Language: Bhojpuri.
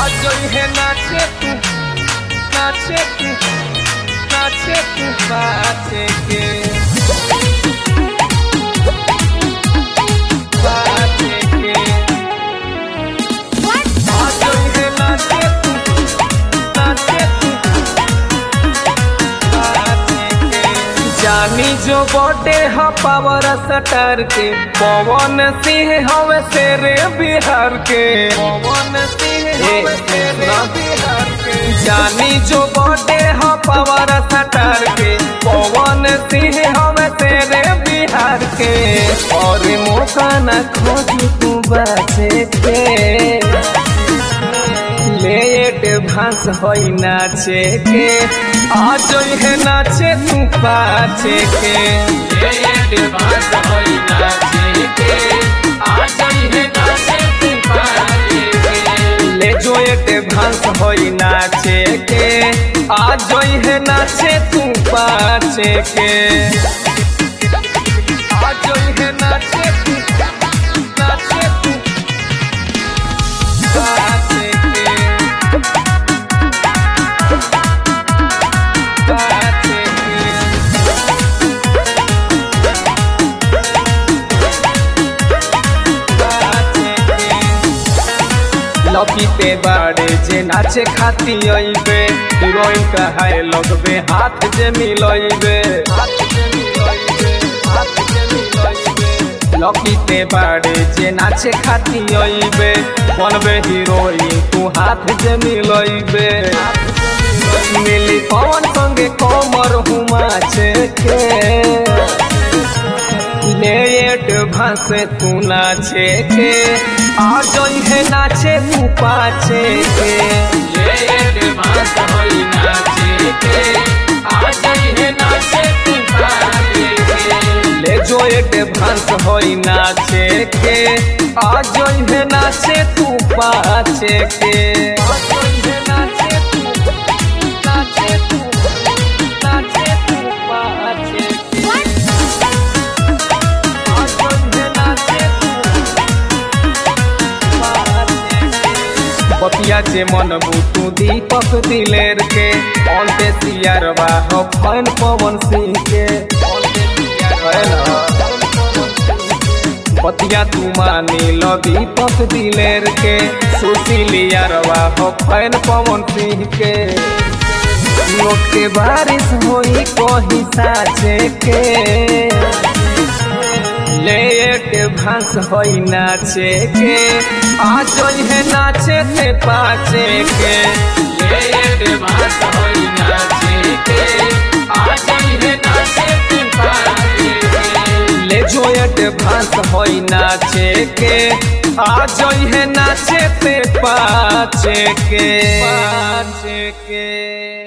आज है नाचे तू नाचे तू नाचे तू बाचे के बाचे के आज है नाचे तू नाचे तू बाचे के जानी जो बॉटे ह पावर सटर के पवन सिंह हवे शेरे बिहार के पवन सिंह हवे शेरे बिहार के जानी जो बॉटे ह पावर सटर के पवन सिंह हवे शेरे बिहार के और मौका न खोजू तू बचे के लेट भांस होई नाचे के आज है नाचे तू पाचे के लेट भांस होई नाचे के आज है नाचे तू पाचे के ले जो एट भांस होई नाचे के आज है नाचे तू पाचे के आज है नाचे तू नाचे तू पाचे के पाचे के लकी पे बाड़े जे नाचे खाती अइबे हीरोइन कहाए लगबे हाथ जे मिलइबे लकी पे बाड़े जे नाचे खाती अइबे बनबे हीरोइन तू हाथ जे मिलइबे मिली पवन संगे कमर हुमाचे के लेट भांसे तू नाचे के आज है नाचे तू पाचे के लेट भांस होई नाचे के आज है नाचे तू पाचे के ले जो एट भांस होई नाचे के आज है नाचे तू पाचे के आज है नाचे तू नाचे तू नाचे तू पाचे के पतिया जे मन बुतू दीपक दिलेर के अंते सियारवा हो फैन पवन सिंह के पतिया तू मानी लो दीपक दिलेर के सुशीलियारवा हो फैन पवन सिंह के नोट के बारिश होई कहीं साचे के लेट भांस होई नाचे के आज है नाचे ते पाचे के लेट भांस होई नाचे के आज है नाचे तू पाचे के ले जो एट भांस होई नाचे के आज है नाचे ते पाचे के पाचे के।